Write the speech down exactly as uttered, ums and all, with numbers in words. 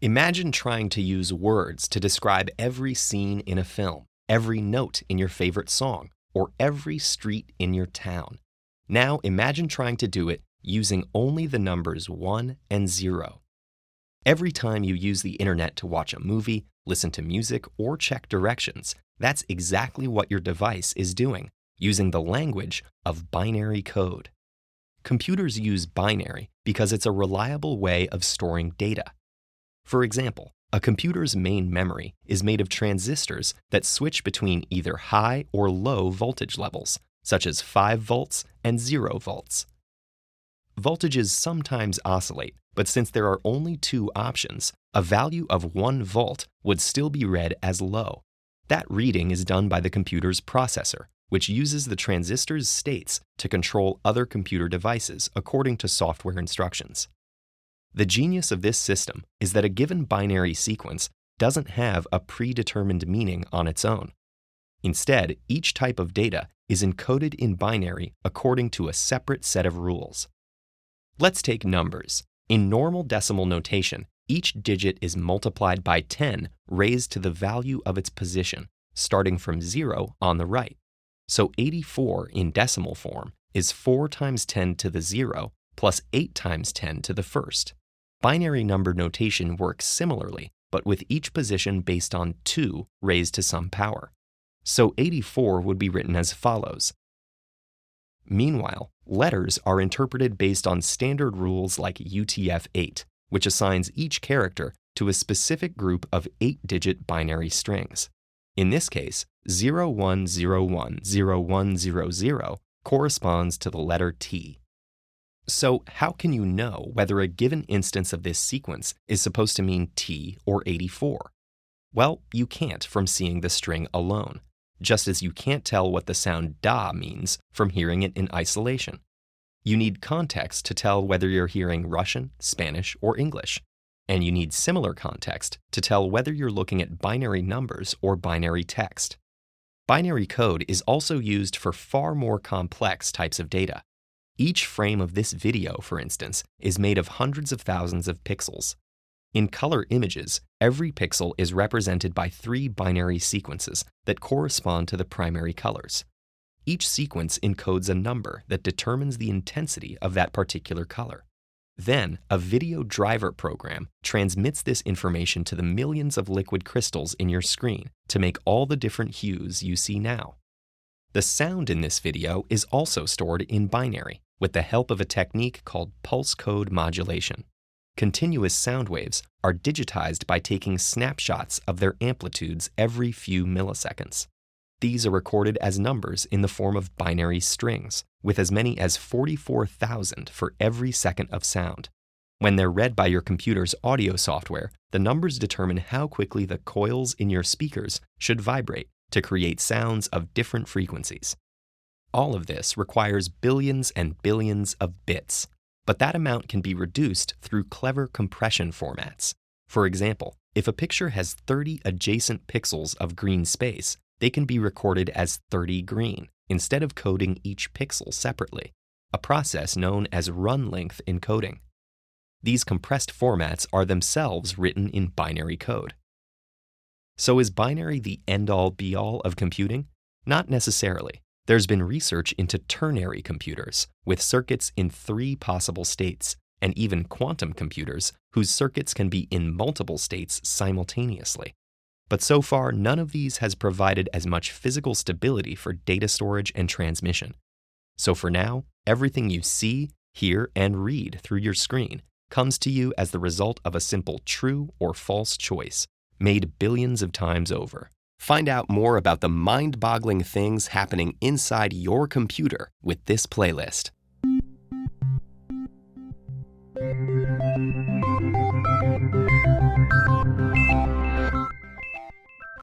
Imagine trying to use words to describe every scene in a film, every note in your favorite song, or every street in your town. Now imagine trying to do it using only the numbers one and zero. Every time you use the internet to watch a movie, listen to music, or check directions, that's exactly what your device is doing, using the language of binary code. Computers use binary because it's a reliable way of storing data. For example, a computer's main memory is made of transistors that switch between either high or low voltage levels, such as five volts and zero volts. Voltages sometimes oscillate, but since there are only two options, a value of one volt would still be read as low. That reading is done by the computer's processor, which uses the transistor's states to control other computer devices according to software instructions. The genius of this system is that a given binary sequence doesn't have a predetermined meaning on its own. Instead, each type of data is encoded in binary according to a separate set of rules. Let's take numbers. In normal decimal notation, each digit is multiplied by ten raised to the value of its position, starting from zero on the right. So eighty-four in decimal form is four times ten to the zero plus eight times ten to the first. Binary number notation works similarly, but with each position based on two raised to some power. So eighty-four would be written as follows. Meanwhile, letters are interpreted based on standard rules like U T F eight, which assigns each character to a specific group of eight-digit binary strings. In this case, zero one zero one zero one zero zero corresponds to the letter T. So how can you know whether a given instance of this sequence is supposed to mean T or eighty-four? Well, you can't from seeing the string alone, just as you can't tell what the sound da means from hearing it in isolation. You need context to tell whether you're hearing Russian, Spanish, or English. And you need similar context to tell whether you're looking at binary numbers or binary text. Binary code is also used for far more complex types of data. Each frame of this video, for instance, is made of hundreds of thousands of pixels. In color images, every pixel is represented by three binary sequences that correspond to the primary colors. Each sequence encodes a number that determines the intensity of that particular color. Then, a video driver program transmits this information to the millions of liquid crystals in your screen to make all the different hues you see now. The sound in this video is also stored in binary with the help of a technique called pulse code modulation. Continuous sound waves are digitized by taking snapshots of their amplitudes every few milliseconds. These are recorded as numbers in the form of binary strings, with as many as forty-four thousand for every second of sound. When they're read by your computer's audio software, the numbers determine how quickly the coils in your speakers should vibrate to create sounds of different frequencies. All of this requires billions and billions of bits, but that amount can be reduced through clever compression formats. For example, if a picture has thirty adjacent pixels of green space, they can be recorded as thirty green, instead of coding each pixel separately, a process known as run-length encoding. These compressed formats are themselves written in binary code. So is binary the end-all be-all of computing? Not necessarily. There's been research into ternary computers, with circuits in three possible states, and even quantum computers, whose circuits can be in multiple states simultaneously. But so far, none of these has provided as much physical stability for data storage and transmission. So for now, everything you see, hear, and read through your screen comes to you as the result of a simple true or false choice, made billions of times over. Find out more about the mind-boggling things happening inside your computer with this playlist. Thank you.